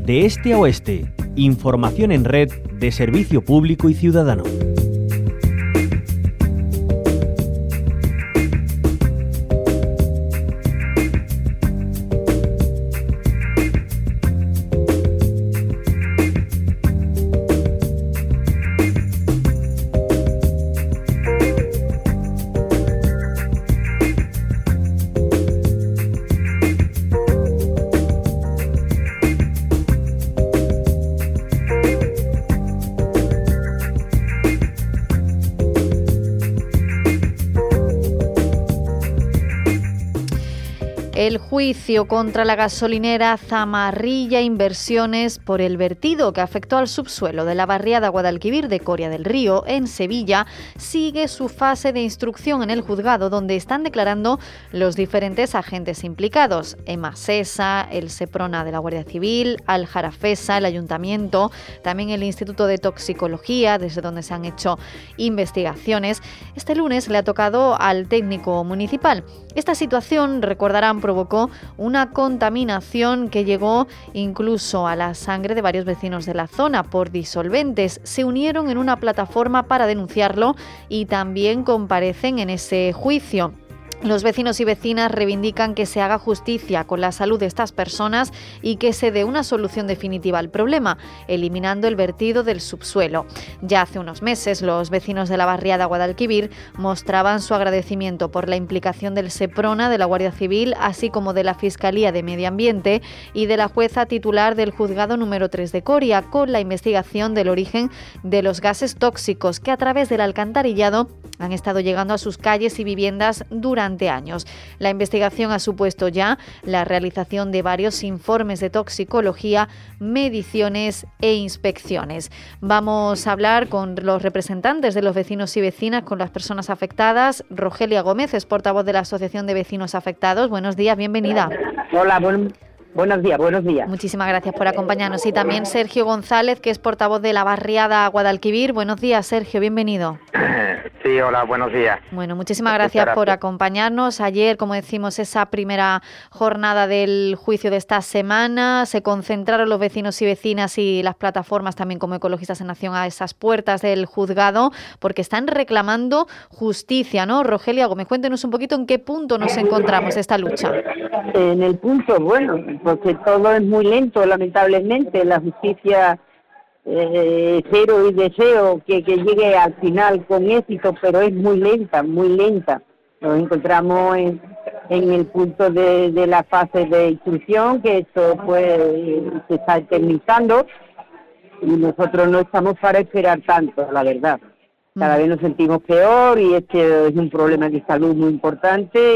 de este a oeste. Información en red de servicio público y ciudadano. El juicio contra la gasolinera Zamarrilla Inversiones por el vertido que afectó al subsuelo de la barriada Guadalquivir de Coria del Río, en Sevilla, sigue su fase de instrucción en el juzgado, donde están declarando los diferentes agentes implicados: Emasesa, el Seprona de la Guardia Civil, Aljarafesa, el Ayuntamiento, también el Instituto de Toxicología, desde donde se han hecho investigaciones. Este lunes le ha tocado al técnico municipal. Esta situación, recordarán, provocó una contaminación que llegó incluso a la sangre de varios vecinos de la zona por disolventes. Se unieron en una plataforma para denunciarlo y también comparecen en ese juicio. Los vecinos y vecinas reivindican que se haga justicia con la salud de estas personas y que se dé una solución definitiva al problema, eliminando el vertido del subsuelo. Ya hace unos meses, los vecinos de la barriada Guadalquivir mostraban su agradecimiento por la implicación del Seprona, de la Guardia Civil, así como de la Fiscalía de Medio Ambiente y de la jueza titular del Juzgado número 3 de Coria, con la investigación del origen de los gases tóxicos que a través del alcantarillado han estado llegando a sus calles y viviendas durante años. La investigación ha supuesto ya la realización de varios informes de toxicología, mediciones e inspecciones. Vamos a hablar con los representantes de los vecinos y vecinas, con las personas afectadas. Rogelia Gómez es portavoz de la Asociación de Vecinos Afectados. Buenos días, bienvenida. Hola, buenos días. Muchísimas gracias por acompañarnos. Y también Sergio González, que es portavoz de la barriada Guadalquivir. Buenos días, Sergio, bienvenido. Sí, hola, buenos días. Bueno, muchísimas gracias por acompañarnos. Ayer, como decimos, esa primera jornada del juicio de esta semana, se concentraron los vecinos y vecinas y las plataformas también como Ecologistas en Acción a esas puertas del juzgado, porque están reclamando justicia, ¿no? Rogelia Gómez, cuéntenos un poquito en qué punto nos encontramos esta lucha. En el punto, bueno, porque todo es muy lento, lamentablemente. La justicia, espero y deseo que llegue al final con éxito, pero es muy lenta, muy lenta. Nos encontramos en el punto de la fase de instrucción, que esto pues se está terminando, y nosotros no estamos para esperar tanto, la verdad. Cada vez nos sentimos peor y este es un problema de salud muy importante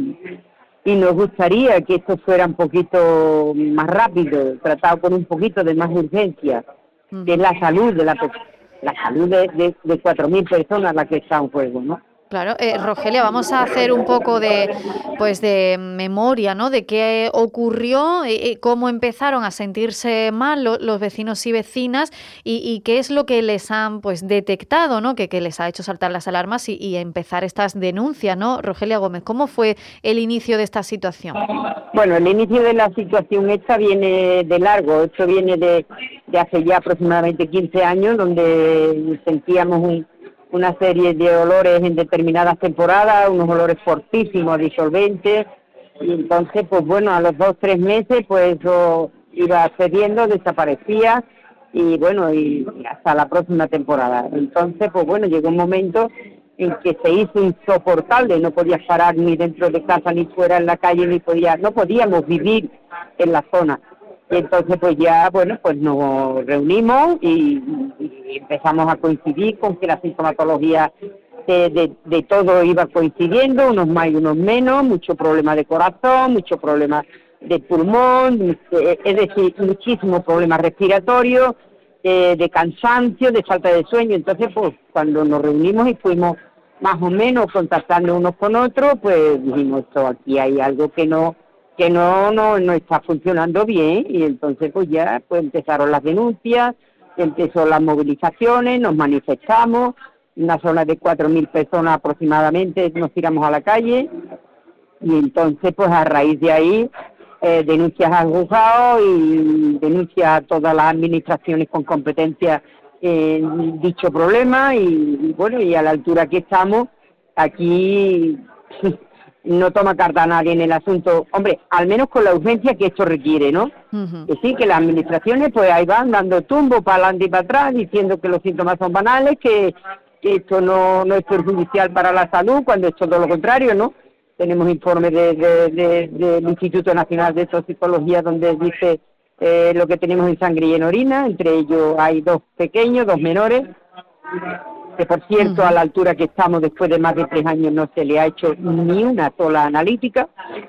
y nos gustaría que esto fuera un poquito más rápido, tratado con un poquito de más urgencia, que es la salud de la salud de 4.000 personas la que está en juego, ¿no? Claro, Rogelia, vamos a hacer un poco de memoria, ¿no? De qué ocurrió, cómo empezaron a sentirse mal los vecinos y vecinas y qué es lo que les han detectado, ¿no? Que les ha hecho saltar las alarmas y empezar estas denuncias, ¿no? Rogelia Gómez, ¿cómo fue el inicio de esta situación? Bueno, el inicio de la situación esta viene de largo. Esto viene de hace ya aproximadamente 15 años, donde sentíamos una serie de olores en determinadas temporadas, unos olores fortísimos, disolventes, y entonces, pues bueno, a los 2-3 meses, pues eso iba cediendo, desaparecía, y bueno, y hasta la próxima temporada. Entonces, pues bueno, llegó un momento en que se hizo insoportable, no podías parar ni dentro de casa, ni fuera en la calle, no podíamos vivir en la zona. Y entonces pues ya, bueno, pues nos reunimos y empezamos a coincidir con que la sintomatología de todo iba coincidiendo, unos más y unos menos, mucho problema de corazón, mucho problema de pulmón, es decir, muchísimos problemas respiratorios, de cansancio, de falta de sueño. Entonces pues cuando nos reunimos y fuimos más o menos contactando unos con otros, pues dijimos, esto aquí hay algo que no está funcionando bien, y entonces pues ya pues empezaron las denuncias, empezó las movilizaciones, nos manifestamos, una zona de 4.000 personas aproximadamente nos tiramos a la calle, y entonces pues a raíz de ahí denuncias al juzgado y denuncias a todas las administraciones con competencia en dicho problema y bueno, y a la altura que estamos, aquí no toma carta a nadie en el asunto, hombre, al menos con la urgencia que esto requiere, ¿no? Ujú. Es decir, que las administraciones pues ahí van dando tumbo para adelante y para atrás, diciendo que los síntomas son banales, que esto no es perjudicial para la salud, cuando es todo lo contrario, ¿no? Tenemos informes del Instituto Nacional de Toxicología donde dice lo que tenemos en sangre y en orina, entre ellos hay 2 pequeños, 2 menores, que por cierto a la altura que estamos después de más de 3 años no se le ha hecho ni una sola analítica.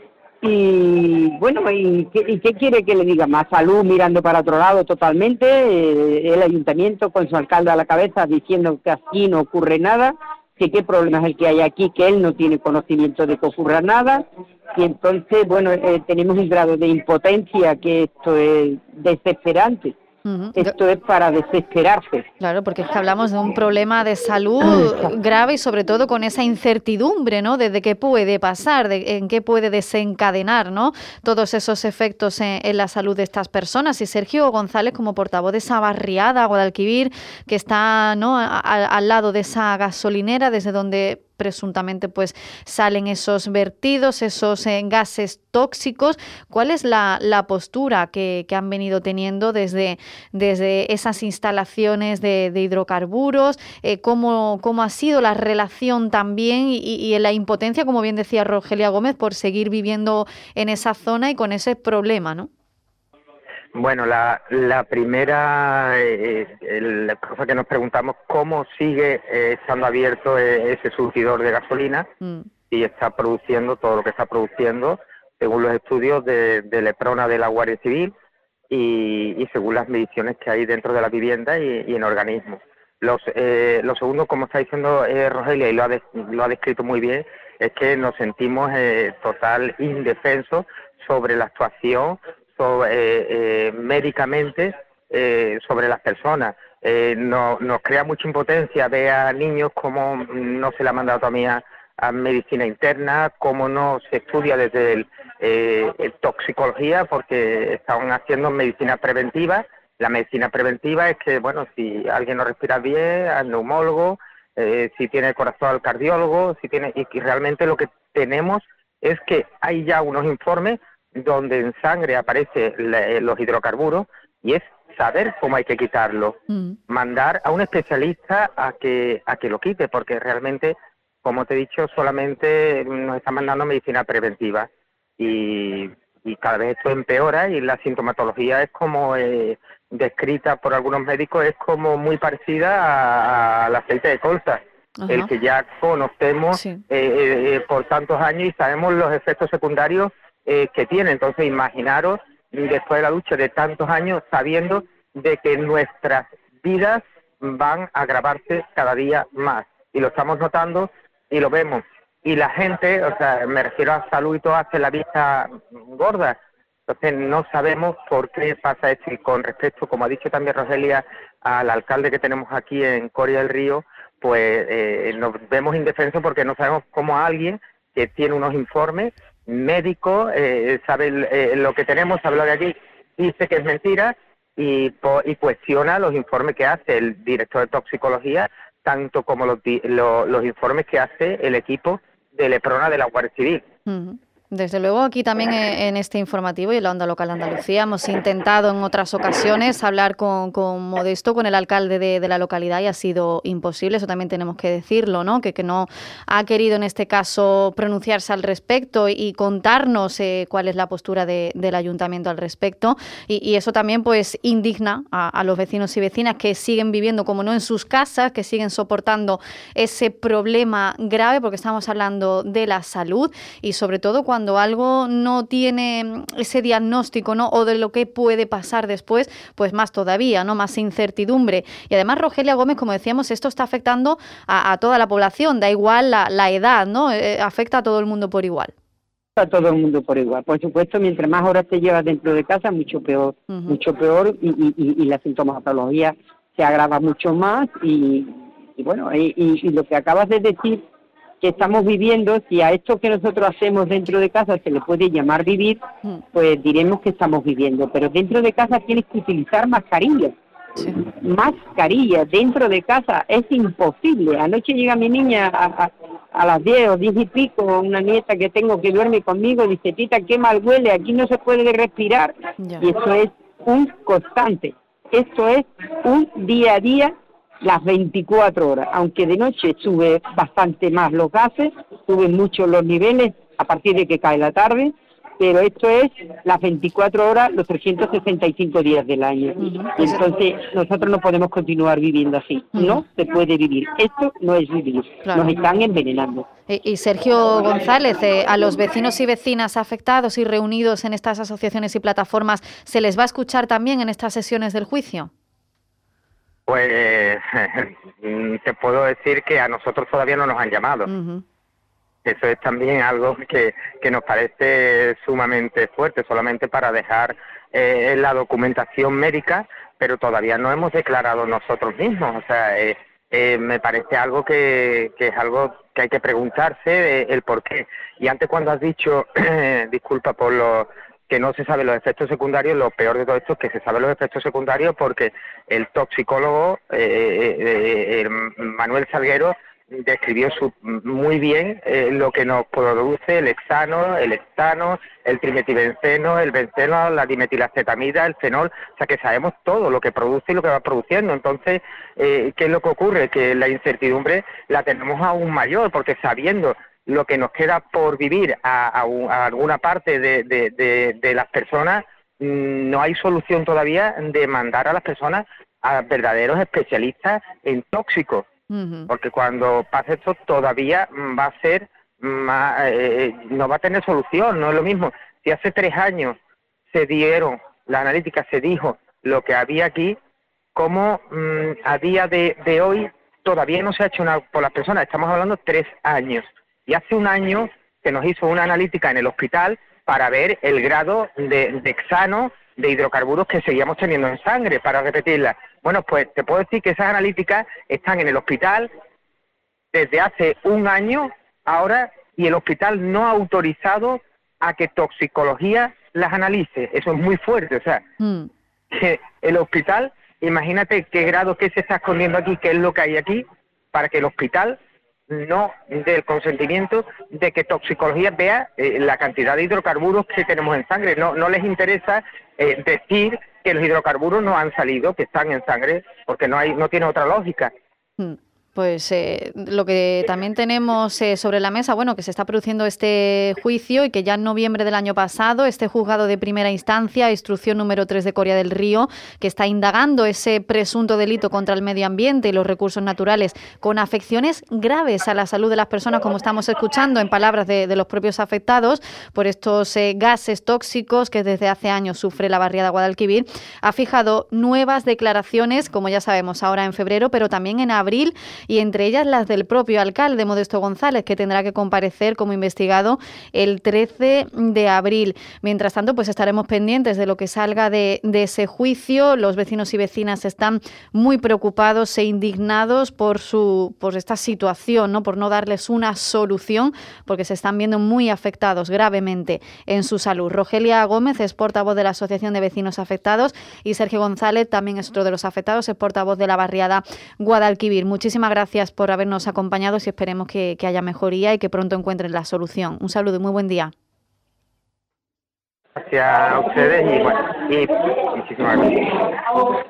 Y bueno, ¿y qué quiere que le diga? Más salud mirando para otro lado totalmente, el ayuntamiento con su alcalde a la cabeza diciendo que aquí no ocurre nada, que qué problema es el que hay aquí, que él no tiene conocimiento de que ocurra nada, y entonces, bueno, tenemos un grado de impotencia que esto es desesperante. Ujú. Esto es para desesperarse. Claro, porque es que hablamos de un problema de salud grave y sobre todo con esa incertidumbre, ¿no? De qué puede pasar, en qué puede desencadenar, ¿no? Todos esos efectos en la salud de estas personas. Y Sergio González, como portavoz de esa barriada, Guadalquivir, que está, ¿no?, al lado de esa gasolinera, desde donde presuntamente pues salen esos vertidos, esos gases tóxicos. ¿Cuál es la postura que han venido teniendo desde esas instalaciones de hidrocarburos? ¿Cómo ha sido la relación también y la impotencia, como bien decía Rogelia Gómez, por seguir viviendo en esa zona y con ese problema, ¿no? Bueno, la primera la cosa que nos preguntamos, ¿cómo sigue estando abierto ese surtidor de gasolina y está produciendo todo lo que está produciendo, según los estudios de Leprona de la Guardia Civil y según las mediciones que hay dentro de la vivienda y en organismos? Lo segundo, como está diciendo Rogelia, y lo ha descrito muy bien, es que nos sentimos total indefensos sobre la actuación médicamente sobre las personas. Nos crea mucha impotencia ver a niños como no se le ha mandado todavía a medicina interna, como no se estudia desde el toxicología, porque están haciendo medicina preventiva. La medicina preventiva es que, bueno, si alguien no respira bien, al neumólogo, si tiene el corazón al cardiólogo, y realmente lo que tenemos es que hay ya unos informes donde en sangre aparecen los hidrocarburos y es saber cómo hay que quitarlo, mandar a un especialista a que lo quite, porque realmente, como te he dicho, solamente nos están mandando medicina preventiva y cada vez esto empeora y la sintomatología es como descrita por algunos médicos, es como muy parecida al aceite de colza. Ajá. El que ya conocemos sí. Por tantos años y sabemos los efectos secundarios que tiene. Entonces, imaginaros, después de la lucha de tantos años, sabiendo de que nuestras vidas van a agravarse cada día más. Y lo estamos notando y lo vemos. Y la gente, o sea, me refiero a salud y todo, hace la vista gorda. Entonces, no sabemos por qué pasa esto. Y con respecto, como ha dicho también Rogelia, al alcalde que tenemos aquí en Coria del Río, pues nos vemos indefensos porque no sabemos cómo alguien que tiene unos informes médico, sabe lo que tenemos, sabe lo que aquí, dice que es mentira y cuestiona los informes que hace el director de toxicología, tanto como los informes que hace el equipo de Leprona de la Guardia Civil. Uh-huh. Desde luego, aquí también en este informativo y en la Onda Local de Andalucía hemos intentado en otras ocasiones hablar con Modesto, con el alcalde de la localidad, y ha sido imposible. Eso también tenemos que decirlo, ¿no? Que no ha querido en este caso pronunciarse al respecto y contarnos cuál es la postura del ayuntamiento al respecto. Y eso también pues indigna a los vecinos y vecinas que siguen viviendo, como no, en sus casas, que siguen soportando ese problema grave, porque estamos hablando de la salud y sobre todo cuando algo no tiene ese diagnóstico, ¿no?, o de lo que puede pasar después, pues más todavía, ¿no?, más incertidumbre. Y además, Rogelia Gómez, como decíamos, esto está afectando a toda la población, da igual la edad, ¿no? Afecta a todo el mundo por igual. A todo el mundo por igual. Por supuesto, mientras más horas te llevas dentro de casa, mucho peor, y la sintomatología se agrava mucho más y bueno, y lo que acabas de decir que estamos viviendo, si a esto que nosotros hacemos dentro de casa se le puede llamar vivir, pues diremos que estamos viviendo. Pero dentro de casa tienes que utilizar mascarillas. Sí. Mascarilla dentro de casa es imposible. Anoche llega mi niña a las 10 o 10 y pico, una nieta que tengo que duerme conmigo, dice, tita, qué mal huele, aquí no se puede respirar. Ya. Y eso es un constante, esto es un día a día, las 24 horas, aunque de noche sube bastante más los gases, suben mucho los niveles a partir de que cae la tarde, pero esto es las 24 horas, los 365 días del año. Entonces, nosotros no podemos continuar viviendo así. No se puede vivir. Esto no es vivir. Claro. Nos están envenenando. Y Sergio González, a los vecinos y vecinas afectados y reunidos en estas asociaciones y plataformas, ¿se les va a escuchar también en estas sesiones del juicio? Pues te puedo decir que a nosotros todavía no nos han llamado. Eso es también algo que nos parece sumamente fuerte, solamente para dejar la documentación médica, pero todavía no hemos declarado nosotros mismos. O sea, me parece algo que es algo que hay que preguntarse el por qué. Y antes cuando has dicho, disculpa por lo que no se sabe los efectos secundarios, lo peor de todo esto es que se sabe los efectos secundarios porque el toxicólogo Manuel Salguero describió muy bien lo que nos produce el hexano, el heptano, el trimetibenceno, el benceno, la dimetilacetamida, el fenol, o sea que sabemos todo lo que produce y lo que va produciendo. Entonces, ¿qué es lo que ocurre? Que la incertidumbre la tenemos aún mayor, porque sabiendo lo que nos queda por vivir a alguna parte de las personas, no hay solución todavía de mandar a las personas a verdaderos especialistas en tóxicos. Porque cuando pase esto todavía va a ser más, no va a tener solución. No es lo mismo si hace 3 años se dieron la analítica, se dijo lo que había aquí, como a día de hoy todavía no se ha hecho una por las personas. Estamos hablando 3 años y hace 1 año se nos hizo una analítica en el hospital para ver el grado de hexano, de hidrocarburos que seguíamos teniendo en sangre, para repetirla. Bueno, pues te puedo decir que esas analíticas están en el hospital desde hace 1 año ahora, y el hospital no ha autorizado a que toxicología las analice. Eso es muy fuerte, o sea, que el hospital, imagínate qué grado, qué se está escondiendo aquí, qué es lo que hay aquí, para que el hospital no dé el consentimiento de que toxicología vea la cantidad de hidrocarburos que tenemos en sangre. No les interesa decir que los hidrocarburos no han salido, que están en sangre, porque no tiene otra lógica. Pues lo que también tenemos sobre la mesa, bueno, que se está produciendo este juicio y que ya en noviembre del año pasado, este juzgado de primera instancia, instrucción número 3 de Coria del Río, que está indagando ese presunto delito contra el medio ambiente y los recursos naturales con afecciones graves a la salud de las personas, como estamos escuchando en palabras de los propios afectados por estos gases tóxicos que desde hace años sufre la barriada Guadalquivir, ha fijado nuevas declaraciones, como ya sabemos, ahora en febrero, pero también en abril, y entre ellas las del propio alcalde Modesto González, que tendrá que comparecer como investigado el 13 de abril. Mientras tanto, pues estaremos pendientes de lo que salga de ese juicio. Los vecinos y vecinas están muy preocupados e indignados por esta situación, ¿no? Por no darles una solución, porque se están viendo muy afectados gravemente en su salud. Rogelia Gómez es portavoz de la Asociación de Vecinos Afectados y Sergio González también es otro de los afectados, es portavoz de la barriada Guadalquivir. Muchísimas gracias por habernos acompañado y esperemos que haya mejoría y que pronto encuentren la solución. Un saludo y muy buen día. Gracias a ustedes y muchísimas gracias.